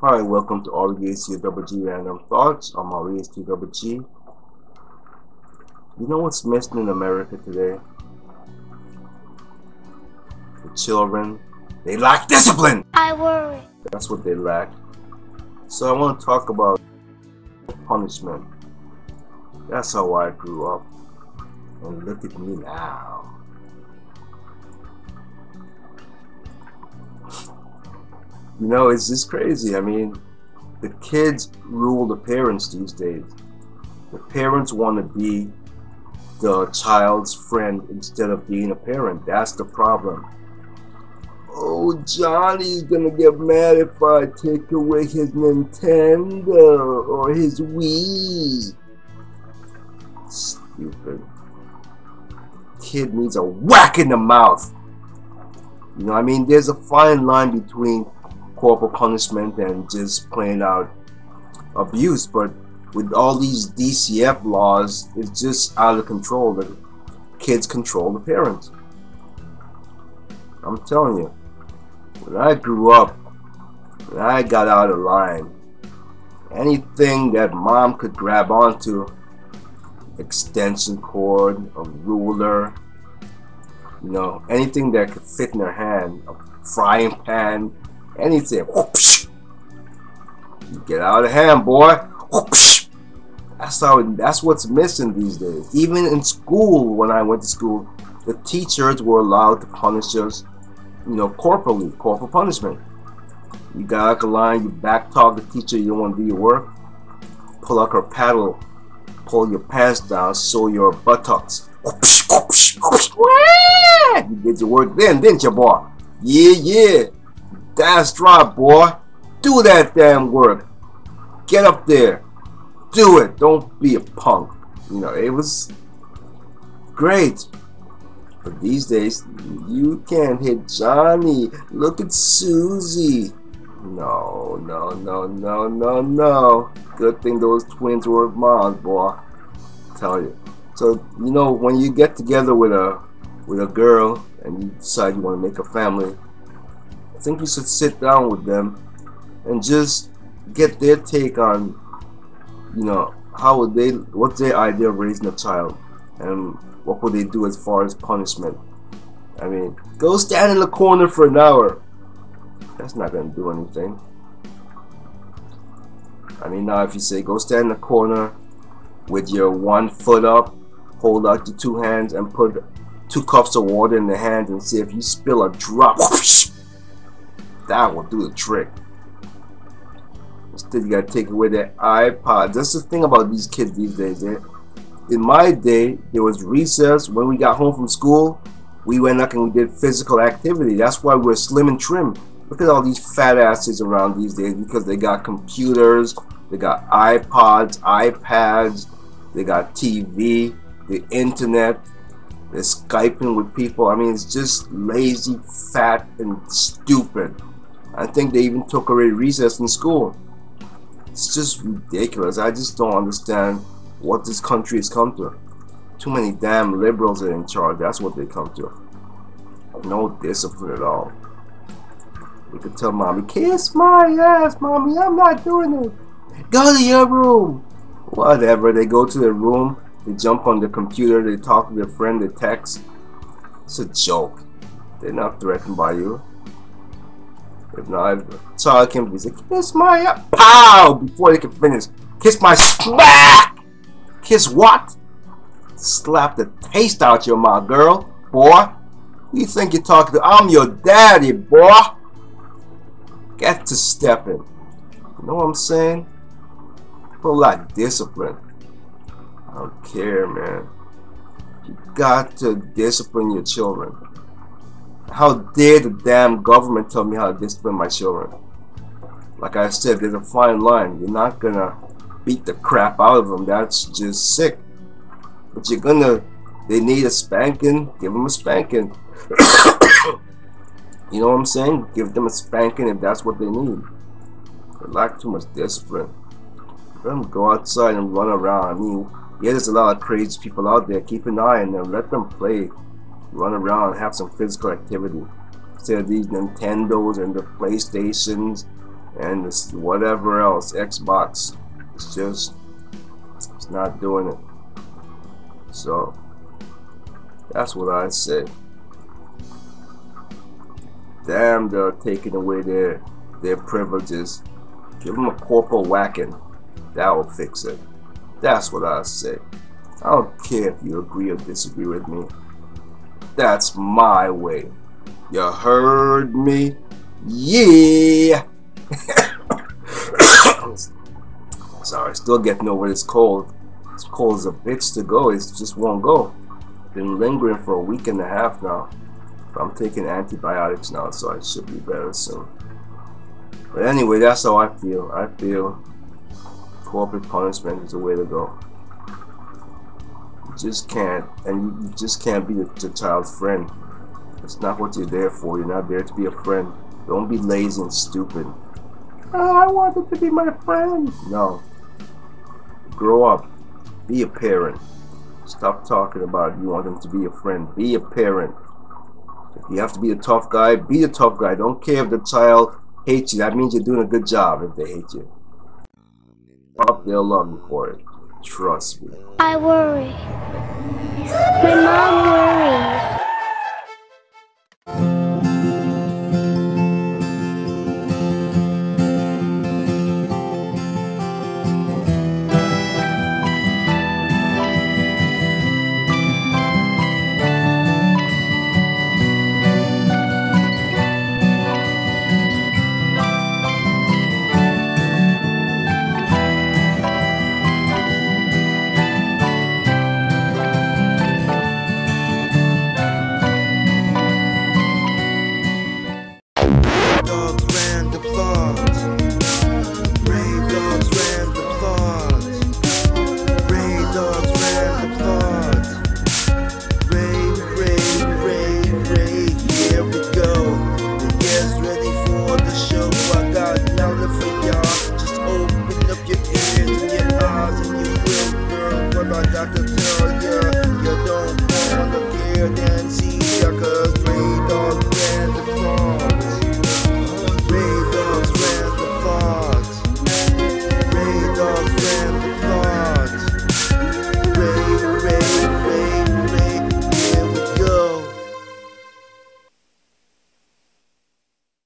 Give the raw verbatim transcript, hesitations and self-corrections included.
Hi, welcome to R E A C Double G Random Thoughts. I'm R E A C Double G. You know what's missing in America today? The children. They lack discipline! I worry. That's what they lack. So I want to talk about punishment. That's how I grew up. And look at me now. You know, it's just crazy. I mean, the kids rule the parents these days. The parents want to be the child's friend instead of being a parent. That's the problem. Oh, Johnny's gonna get mad if I take away his Nintendo or his Wii. Stupid. Kid needs a whack in the mouth. You know, I mean, there's a fine line between corporal punishment and just plain out abuse, but with all these D C F laws, it's just out of control. The kids control the parents. I'm telling you, when I grew up, when I got out of line, anything that mom could grab onto, extension cord, a ruler, you know, anything that could fit in her hand, a frying pan, anything, whoopsh, you get out of hand, boy. Whoopsh. That's how. It, that's what's missing these days. Even in school, when I went to school, the teachers were allowed to punish us, you know, corporally, corporal punishment. You got out the line, you back talk the teacher, you don't want to do your work. Pull out her paddle, pull your pants down, show your buttocks. Whoopsh, whoopsh, whoopsh. You did your work then, didn't you, boy? Yeah, yeah. That's right, boy. Do that damn work. Get up there. Do it. Don't be a punk. You know, it was great. But these days, you can't hit Johnny. Look at Susie. No, no, no, no, no, no. Good thing those twins were moms, boy. I tell you. So, you know, when you get together with a with a girl and you decide you want to make a family, I think you should sit down with them and just get their take on, you know, how would they, what's their idea of raising a child, and what would they do as far as punishment. I mean, go stand in the corner for an hour. That's not going to do anything. I mean, now if you say go stand in the corner with your one foot up, hold out your two hands and put two cups of water in the hand and see if you spill a drop, whoosh, that will do the trick. Instead, you gotta take away their iPods. That's the thing about these kids these days. Eh? In my day, there was recess. When we got home from school, we went up and we did physical activity. That's why we're slim and trim. Look at all these fat asses around these days because they got computers, they got iPods, iPads, they got T V, the internet. They're Skyping with people. I mean, it's just lazy, fat, and stupid. I think they even took away recess in school. It's just ridiculous. I just don't understand what this country has come to. Too many damn liberals are in charge. That's what they come to. No discipline at all. You could tell mommy, kiss my ass, mommy, I'm not doing it. Go to your room. Whatever. They go to their room. They jump on the computer. They talk to their friend. They text. It's a joke. They're not threatened by you. If not, if a child came to me, say, kiss my ass, pow, before they can finish. Kiss my smack. Kiss what? Slap the taste out your mouth, girl, boy. Who you think you're talking to? I'm your daddy, boy. Get to stepping. You know what I'm saying? Put a lot of discipline. I don't care, man. You got to discipline your children. How dare the damn government tell me how to discipline my children? Like I said, there's a fine line. You're not gonna beat the crap out of them. That's just sick. But you're gonna, they need a spanking, give them a spanking. You know what I'm saying? Give them a spanking if that's what they need. They lack too much discipline. Let them go outside and run around. I mean, yeah, there's a lot of crazy people out there. Keep an eye on them. Let them play. Run around, have some physical activity. Instead of these Nintendos and the PlayStations and this whatever else, Xbox. It's just, it's not doing it. So that's what I say. Damn, they're taking away their their privileges. Give them a corporal whacking. That will fix it. That's what I say. I don't care if you agree or disagree with me. That's my way. You heard me? Yeah! Sorry, still getting over this cold. This cold is a bitch to go. It just won't go. Been lingering for a week and a half now. But I'm taking antibiotics now, so I should be better soon. But anyway, that's how I feel. I feel corporate punishment is the way to go. You just can't, and you just can't be the, the child's friend. It's not what you're there for. You're not there to be a friend. Don't be lazy and stupid. Oh, I wanted to be my friend. No. Grow up. Be a parent. Stop talking about you want them to be a friend. Be a parent. If you have to be a tough guy, be a tough guy. Don't care if the child hates you. That means you're doing a good job if they hate you. Up, they'll love you for it. Trust me. I worry. My mom